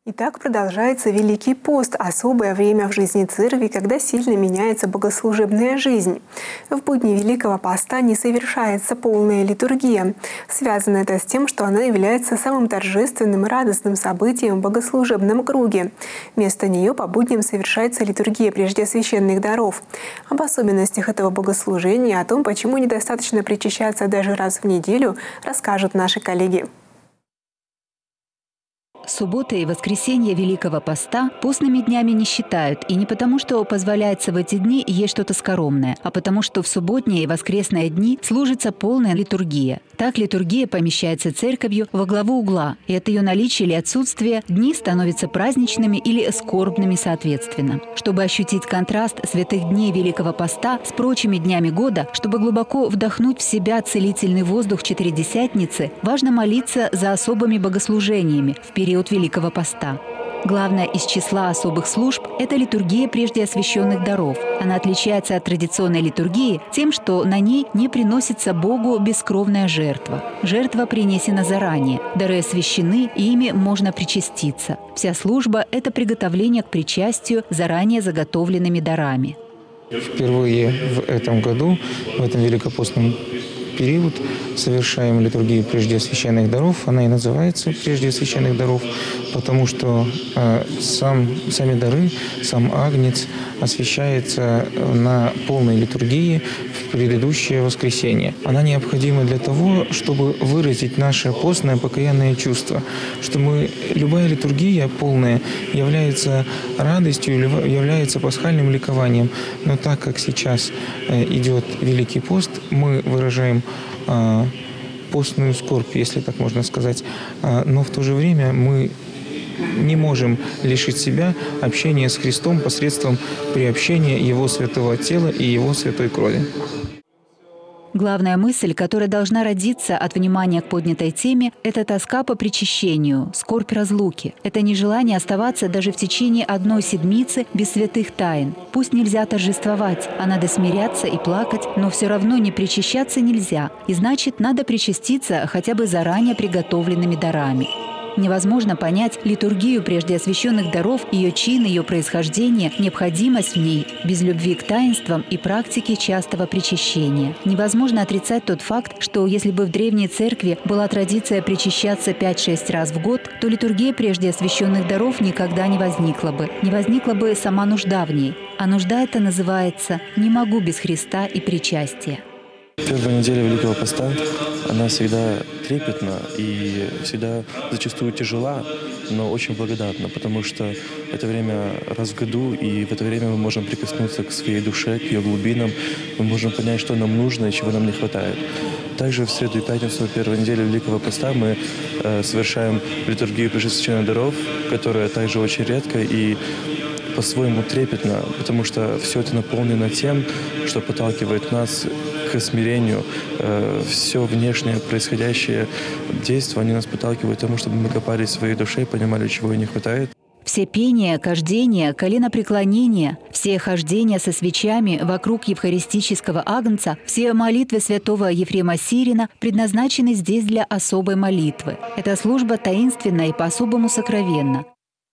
Итак, продолжается Великий пост – особое время в жизни церкви, когда сильно меняется богослужебная жизнь. В будни Великого поста не совершается полная литургия. Связано это с тем, что она является самым торжественным и радостным событием в богослужебном круге. Вместо нее по будням совершается литургия преждеосвященных даров. Об особенностях этого богослужения, о том, почему недостаточно причащаться даже раз в неделю, расскажут наши коллеги. Суббота и воскресенье Великого поста постными днями не считают. И не потому, что позволяется в эти дни есть что-то скоромное, а потому, что в субботние и воскресные дни служится полная литургия. Так литургия помещается церковью во главу угла, и от ее наличия или отсутствия дни становятся праздничными или скорбными соответственно. Чтобы ощутить контраст святых дней Великого поста с прочими днями года, чтобы глубоко вдохнуть в себя целительный воздух Четыредесятницы, важно молиться за особыми богослужениями в период Великого поста. Главное из числа особых служб – это литургия прежде освященных даров. Она отличается от традиционной литургии тем, что на ней не приносится Богу бескровная жертва. Жертва принесена заранее, дары освящены, и ими можно причаститься. Вся служба – это приготовление к причастию заранее заготовленными дарами. Впервые в этом году, в этом великопостном период, совершаем литургию преждеосвященных даров. Она и называется преждеосвященных даров, потому что сами дары, сам агнец освящается на полной литургии в предыдущее воскресенье. Она необходима для того, чтобы выразить наше постное покаянное чувство, что любая литургия полная является радостью, является пасхальным ликованием. Но так как сейчас идет Великий пост, мы выражаем постную скорбь, если так можно сказать, но в то же время мы не можем лишить себя общения с Христом посредством приобщения Его святого тела и Его святой крови. Главная мысль, которая должна родиться от внимания к поднятой теме – это тоска по причащению, скорбь разлуки. Это нежелание оставаться даже в течение одной седмицы без святых тайн. Пусть нельзя торжествовать, а надо смиряться и плакать, но все равно не причащаться нельзя. И значит, надо причаститься хотя бы заранее приготовленными дарами. Невозможно понять литургию прежде освященных даров, ее чин, ее происхождение, необходимость в ней без любви к таинствам и практике частого причащения. Невозможно отрицать тот факт, что если бы в древней церкви была традиция причащаться 5-6 раз в год, то литургия прежде освященных даров никогда не возникла бы. Не возникла бы сама нужда в ней. А нужда эта называется «не могу без Христа и причастия». Первая неделя Великого поста, она всегда трепетна и всегда зачастую тяжела, но очень благодатна, потому что это время раз в году, и в это время мы можем прикоснуться к своей душе, к ее глубинам, мы можем понять, что нам нужно и чего нам не хватает. Также в среду и пятницу, первой недели Великого поста, мы совершаем литургию преждесвященных даров, которая также очень редко и по-своему трепетно, потому что все это наполнено тем, что подталкивает нас к смирению. Все внешнее происходящее действия, они нас подталкивают к тому, чтобы мы копались в своей душе и понимали, чего ей не хватает. Все пения, кождения, коленопреклонения, все хождения со свечами вокруг евхаристического агнца, все молитвы святого Ефрема Сирина предназначены здесь для особой молитвы. Эта служба таинственна и по-особому сокровенна.